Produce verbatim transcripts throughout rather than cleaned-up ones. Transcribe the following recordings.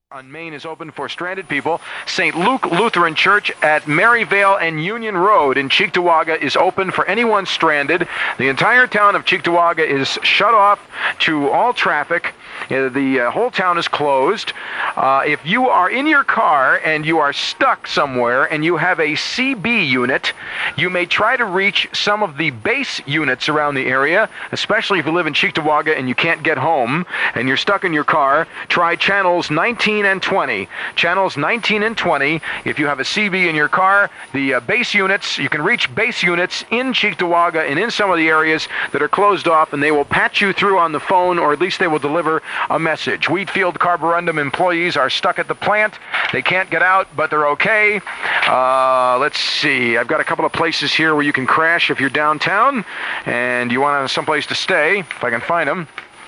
On Main is open for stranded people. Saint Luke Lutheran Church at Maryvale and Union Road in Cheektowaga is open for anyone stranded. The entire town of Cheektowaga is shut off to all traffic. Uh, the uh, whole town is closed. Uh, if you are in your car and you are stuck somewhere and you have a C B unit, you may try to reach some of the base units around the area, especially if you live in Cheektowaga and you can't get home and you're stuck in your car. Try channels nineteen and twenty. Channels nineteen and twenty. If you have a C B in your car, the uh, base units, you can reach base units in Cheektowaga and in some of the areas that are closed off, and they will patch you through on the phone, or at least they will deliver a message. Wheatfield Carborundum employees are stuck at the plant. They can't get out, but they're okay. Uh, let's see. I've got a couple of places here where you can crash if you're downtown and you want someplace to stay, if I can find them.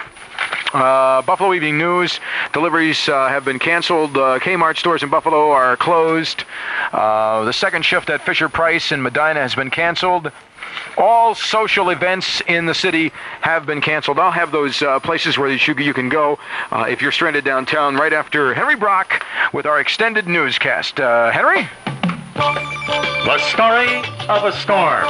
Uh, Buffalo Evening News, deliveries uh, have been canceled. Uh, Kmart stores in Buffalo are closed. Uh, the second shift at Fisher-Price in Medina has been canceled. All social events in the city have been canceled. I'll have those uh, places where you, you can go uh, if you're stranded downtown right after Henry Brock with our extended newscast. Uh, Henry? The story of a storm.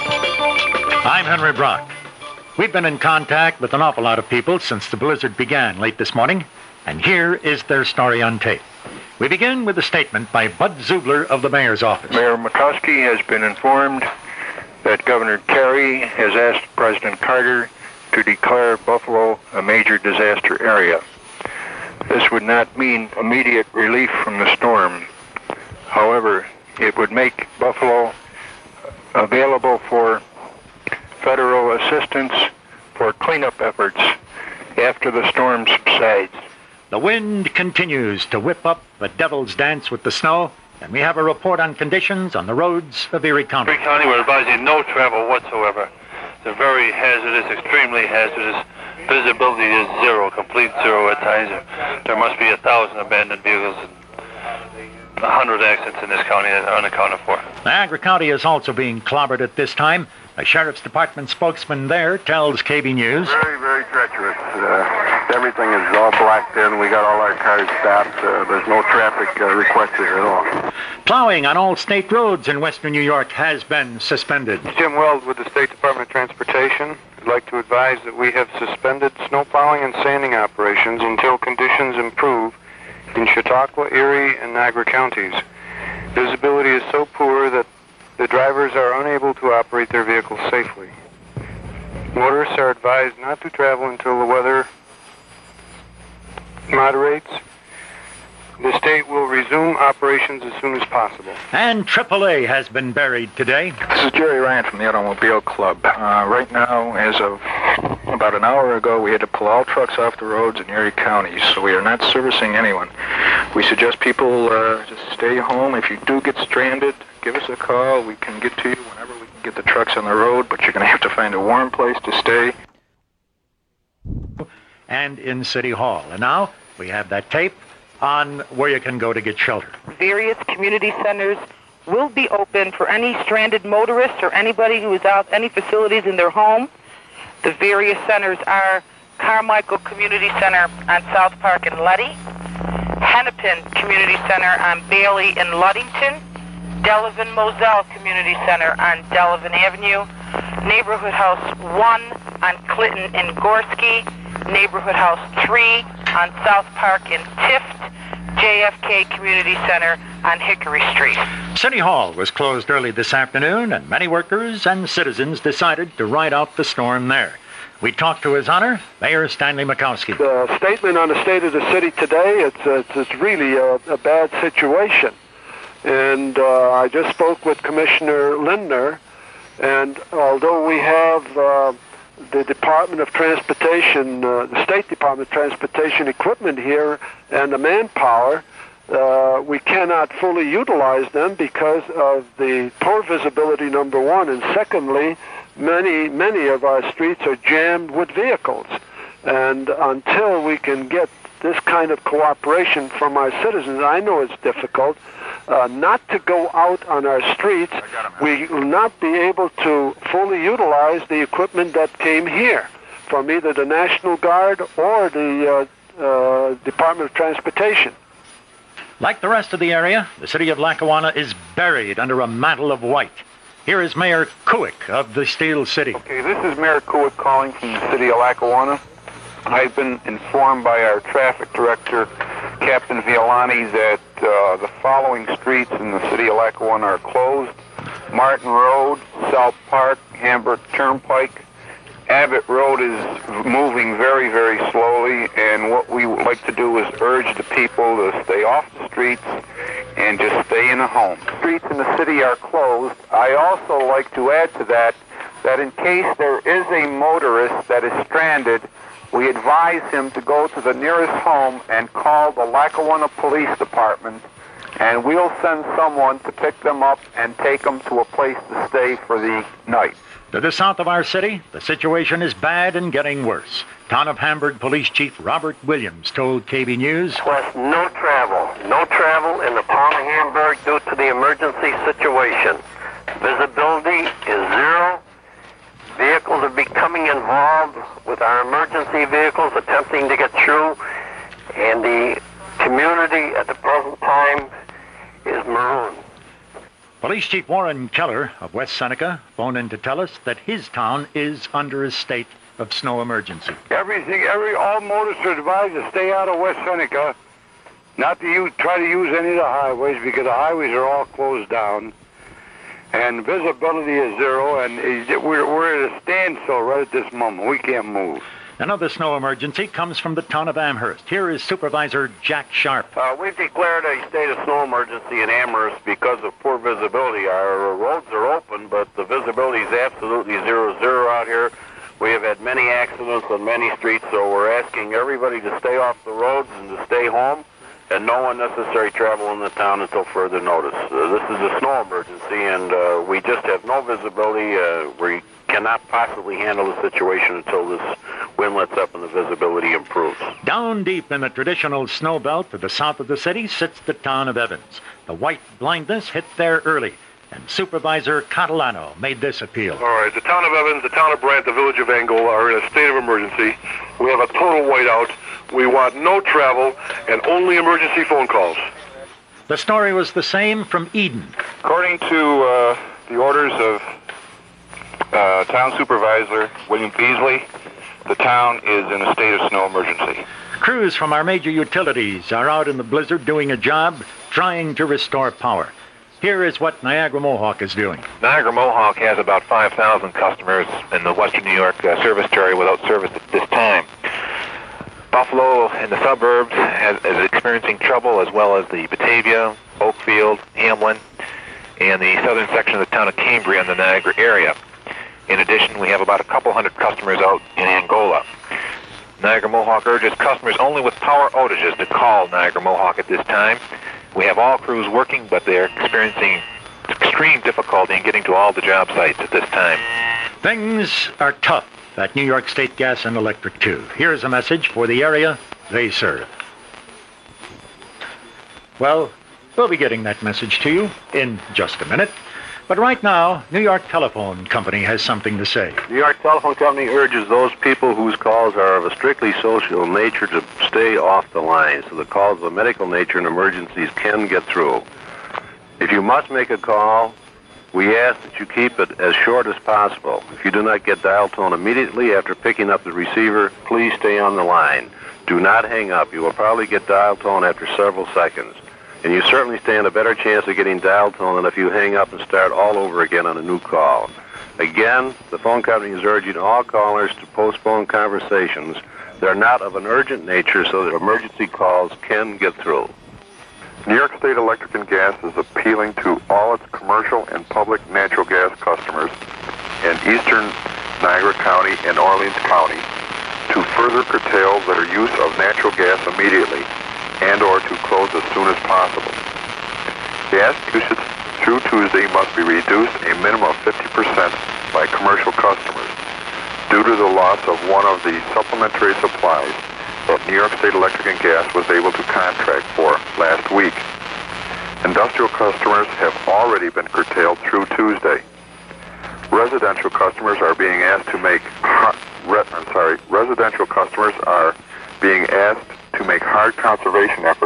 I'm Henry Brock. We've been in contact with an awful lot of people since the blizzard began late this morning, and here is their story on tape. We begin with a statement by Bud Zubler of the mayor's office. Mayor McCoskey has been informed that Governor Carey has asked President Carter to declare Buffalo a major disaster area. This would not mean immediate relief from the storm. However, it would make Buffalo available for federal assistance for cleanup efforts after the storm subsides. The wind continues to whip up a devil's dance with the snow, and we have a report on conditions on the roads of Erie County. Erie County, we're advising no travel whatsoever. It's a very hazardous, extremely hazardous. Visibility is zero, complete zero at times. There must be a thousand abandoned vehicles and a hundred accidents in this county that are unaccounted for. Niagara County is also being clobbered at this time. A Sheriff's Department spokesman there tells K B News. Very, very treacherous. Uh, everything is all blacked in. We got all our cars stopped. Uh, there's no traffic uh, requested at all. Plowing on all state roads in western New York has been suspended. Jim Weld with the State Department of Transportation. I'd like to advise that we have suspended snow plowing and sanding operations until conditions improve in Chautauqua, Erie, and Niagara counties. Visibility is so poor that the drivers are unable to operate their vehicles safely. Motorists are advised not to travel until the weather moderates. The state will resume operations as soon as possible. And triple A has been buried today. This is Jerry Ryan from the Automobile Club. Uh, right now, as of about an hour ago, we had to pull all trucks off the roads in Erie County, so we are not servicing anyone. We suggest people uh, just stay home. If you do get stranded, give us a call. We can get to you whenever we can get the trucks on the road, but you're going to have to find a warm place to stay. And in City Hall. And now we have that tape on where you can go to get shelter. Various community centers will be open for any stranded motorists or anybody who is out any facilities in their home. The various centers are Carmichael Community Center on South Park and Leddy, Hennepin Community Center on Bailey and Ludington, Delavan Moselle Community Center on Delavan Avenue, Neighborhood House one on Clinton and Gorski, Neighborhood House three on South Park and Tift, J F K Community Center on Hickory Street. City Hall was closed early this afternoon, and many workers and citizens decided to ride out the storm there. We talked to His Honor, Mayor Stanley Mikowski. The statement on the state of the city today, it's, it's, it's really a, a bad situation. And uh, I just spoke with Commissioner Lindner, and although we have uh, the Department of Transportation, uh, the State Department of Transportation equipment here and the manpower, uh, we cannot fully utilize them because of the poor visibility, number one, and secondly, many, many of our streets are jammed with vehicles. And until we can get this kind of cooperation from our citizens, I know it's difficult, uh, not to go out on our streets, we will not be able to fully utilize the equipment that came here from either the National Guard or the uh, uh, Department of Transportation. Like the rest of the area, the city of Lackawanna is buried under a mantle of white. Here is Mayor Kuick of the Steel City. Okay, this is Mayor Kuick calling from the city of Lackawanna. I've been informed by our traffic director, Captain Violani, that uh, the following streets in the city of Lackawanna are closed. Martin Road, South Park, Hamburg Turnpike. Abbott Road is moving very, very slowly, and what we would like to do is urge the people to stay off the streets and just stay in the home. Streets in the city are closed. I also like to add to that that in case there is a motorist that is stranded, we advise him to go to the nearest home and call the Lackawanna Police Department, and we'll send someone to pick them up and take them to a place to stay for the night. To the south of our city, the situation is bad and getting worse. Town of Hamburg Police Chief Robert Williams told K B News, Request no travel. No travel in the town of Hamburg due to the emergency situation. Visibility is zero. Vehicles are becoming involved with our emergency vehicles attempting to get through, and the community at the present time is marooned. Police Chief Warren Keller of West Seneca phoned in to tell us that his town is under a state of snow emergency. Everything, every all motorists are advised to stay out of West Seneca, not to use, try to use any of the highways because the highways are all closed down, and visibility is zero, and we're, we're at a standstill right at this moment. We can't move. Another snow emergency comes from the town of Amherst. Here is Supervisor Jack Sharp. Uh, we've declared a state of snow emergency in Amherst because of poor visibility. Our roads are open, but the visibility is absolutely zero zero out here. We have had many accidents on many streets, so we're asking everybody to stay off the roads and to stay home, and no unnecessary travel in the town until further notice. Uh, this is a snow emergency, and uh, we just have no visibility. Uh, we cannot possibly handle the situation until this wind lets up and the visibility improves. Down deep in the traditional snow belt to the south of the city sits the town of Evans. The white blindness hit there early, and Supervisor Catalano made this appeal. All right, the town of Evans, the town of Brant, the village of Angola are in a state of emergency. We have a total whiteout. We want no travel and only emergency phone calls. The story was the same from Eden. According to uh, the orders of uh, Town Supervisor William Beasley, the town is in a state of snow emergency. Crews from our major utilities are out in the blizzard doing a job trying to restore power. Here is what Niagara Mohawk is doing. Niagara Mohawk has about five thousand customers in the western New York uh, service area without service at this time. Buffalo and the suburbs has, is experiencing trouble, as well as the Batavia, Oakfield, Hamlin, and the southern section of the town of Cambria in the Niagara area. In addition, we have about a couple hundred customers out in Angola. Niagara Mohawk urges customers only with power outages to call Niagara Mohawk at this time. We have all crews working, but they're experiencing extreme difficulty in getting to all the job sites at this time. Things are tough at New York State Gas and Electric, too. Here's a message for the area they serve. Well, we'll be getting that message to you in just a minute. But right now, New York Telephone Company has something to say. New York Telephone Company urges those people whose calls are of a strictly social nature to stay off the line, so the calls of a medical nature and emergencies can get through. If you must make a call, we ask that you keep it as short as possible. If you do not get dial tone immediately after picking up the receiver, please stay on the line. Do not hang up. You will probably get dial tone after several seconds. And you certainly stand a better chance of getting dial tone than if you hang up and start all over again on a new call. Again, the phone company is urging all callers to postpone conversations that are not of an urgent nature so that emergency calls can get through. New York State Electric and Gas is appealing to all its commercial and public natural gas customers in eastern Niagara County and Orleans County to further curtail their use of natural gas immediately and or to close as soon as possible. Gas usage through Tuesday must be reduced a minimum of fifty percent by commercial customers due to the loss of one of the supplementary supplies that New York State Electric and Gas was able to contract for last week. Industrial customers have already been curtailed through Tuesday. Residential customers are being asked to make re, I'm sorry, residential customers are being asked to make hard conservation efforts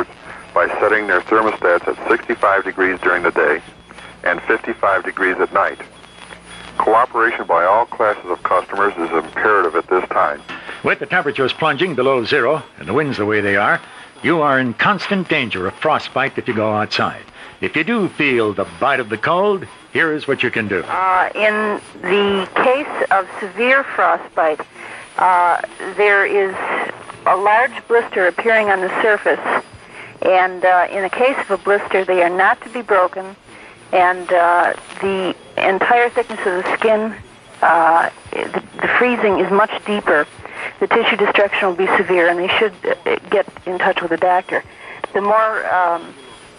by setting their thermostats at sixty-five degrees during the day and fifty-five degrees at night. Cooperation by all classes of customers is imperative at this time. With the temperatures plunging below zero and the winds the way they are, you are in constant danger of frostbite if you go outside. If you do feel the bite of the cold, here is what you can do. Uh, in the case of severe frostbite, uh, there is a large blister appearing on the surface, and uh, in the case of a blister, they are not to be broken, and uh, the entire thickness of the skin, uh, the, the freezing is much deeper. The tissue destruction will be severe, and they should uh, get in touch with a doctor. The more um,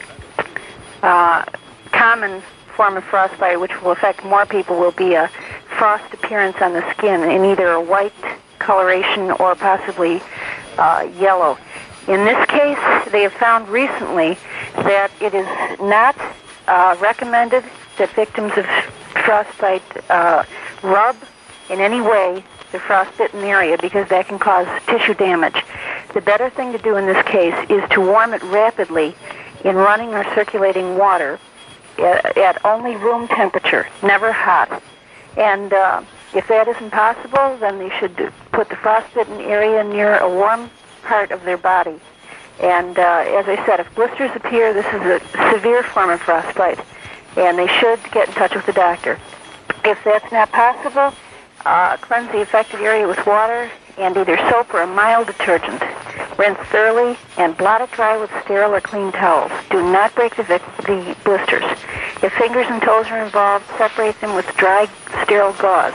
uh, common form of frostbite, which will affect more people, will be a frost appearance on the skin in either a white coloration or possibly uh, yellow. In this case, they have found recently that it is not uh, recommended that victims of frostbite uh, rub in any way the frostbitten area, because that can cause tissue damage. The better thing to do in this case is to warm it rapidly in running or circulating water at, at only room temperature, never hot. And uh, if that isn't possible, then they should put the frostbitten area near a warm part of their body. And uh, as I said, if blisters appear, this is a severe form of frostbite, and they should get in touch with the doctor. If that's not possible, uh, cleanse the affected area with water and either soap or a mild detergent. Rinse thoroughly and blot it dry with sterile or clean towels. Do not break the, the blisters. If fingers and toes are involved, separate them with dry, sterile gauze.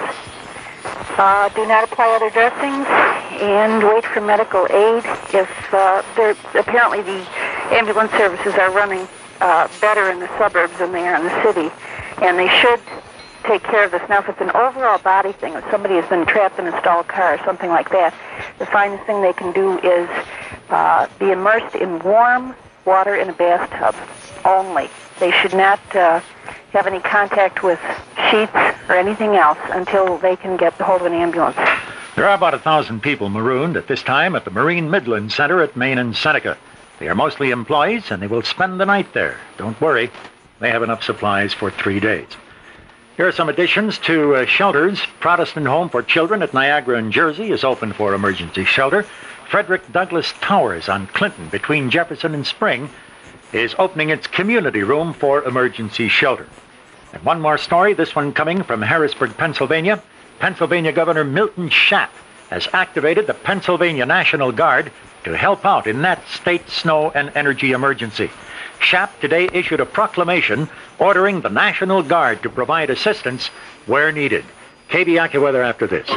Uh, do not apply other dressings, and wait for medical aid. If uh, apparently the ambulance services are running uh, better in the suburbs than they are in the city, and they should take care of this. Now, if it's an overall body thing, if somebody has been trapped in a stalled car or something like that, the finest thing they can do is uh, be immersed in warm water in a bathtub only. They should not uh, have any contact with sheets or anything else until they can get hold of an ambulance. There are about a thousand people marooned at this time at the Marine Midland Center at Maine and Seneca. They are mostly employees, and they will spend the night there. Don't worry, they have enough supplies for three days. Here are some additions to uh, shelters. Protestant Home for Children at Niagara and Jersey is open for emergency shelter. Frederick Douglass Towers on Clinton between Jefferson and Spring is opening its community room for emergency shelter. And one more story, this one coming from Harrisburg, Pennsylvania. Pennsylvania Governor Milton Schaap has activated the Pennsylvania National Guard to help out in that state snow and energy emergency. Schaap today issued a proclamation ordering the National Guard to provide assistance where needed. K B AccuWeather after this.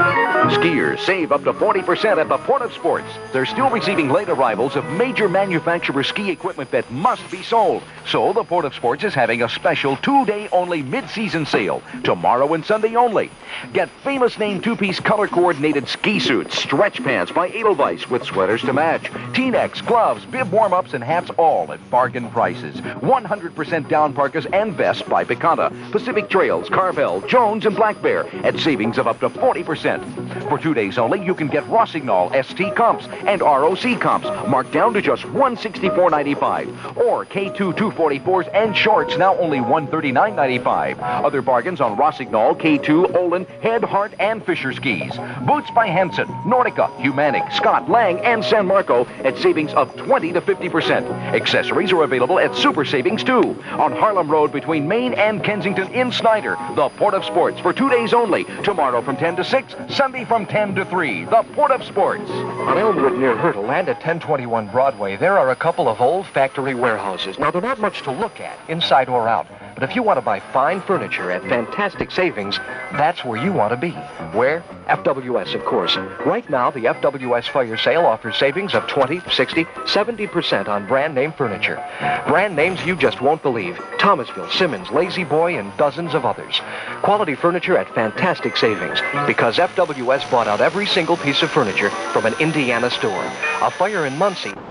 Skiers save up to forty percent at the Port of Sports. They're still receiving late arrivals of major manufacturer ski equipment that must be sold. So the Port of Sports is having a special two-day only mid-season sale, tomorrow and Sunday only. Get famous name two-piece color-coordinated ski suits, stretch pants by Edelweiss with sweaters to match, T-necks, gloves, bib warm-ups, and hats, all at bargain prices. one hundred percent down parkas and vests by Picanha, Pacific Trails, Carvel, Jones, and Black Bear at savings of up to forty percent. For two days only, you can get Rossignol S T comps and R O C comps marked down to just one hundred sixty-four ninety-five, or K two two forty-fours and shorts now only one hundred thirty-nine ninety-five. Other bargains on Rossignol, K two, Olin, Head, Hart, and Fisher skis. Boots by Hansen, Nordica, Humanic, Scott, Lang, and San Marco at savings of twenty to fifty percent. Accessories are available at Super Savings too on Harlem Road between Maine and Kensington in Snyder. The Port of Sports for two days only. Tomorrow from ten to six, Sunday from ten to three. The Port of Sports. On Elmwood near Hurtle and at ten twenty-one Broadway, there are a couple of old factory warehouses. Now, they're not much to look at, inside or out. But if you want to buy fine furniture at fantastic savings, that's where you want to be. Where? F W S, of course. Right now, the F W S Fire Sale offers savings of twenty, sixty, seventy percent on brand name furniture. Brand names you just won't believe. Thomasville, Simmons, Lazy Boy, and dozens of others. Quality furniture at fantastic savings, because F W S bought out every single piece of furniture from an Indiana store. A fire in Muncie.